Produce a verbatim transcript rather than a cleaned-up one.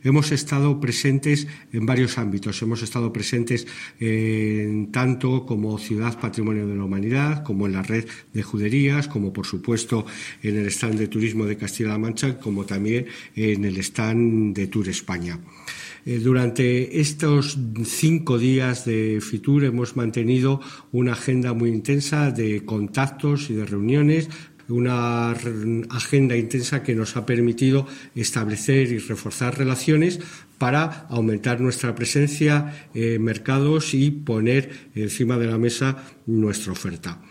Hemos estado presentes en varios ámbitos. Hemos estado presentes en tanto como Ciudad Patrimonio de la Humanidad, como en la red de juderías, como por supuesto en el stand de turismo de Castilla-La Mancha, como también en el stand de Tour España. Eh, durante estos cinco días de Fitur hemos mantenido una agenda muy intensa de contactos y de reuniones, una agenda intensa que nos ha permitido establecer y reforzar relaciones para aumentar nuestra presencia en mercados y poner encima de la mesa nuestra oferta.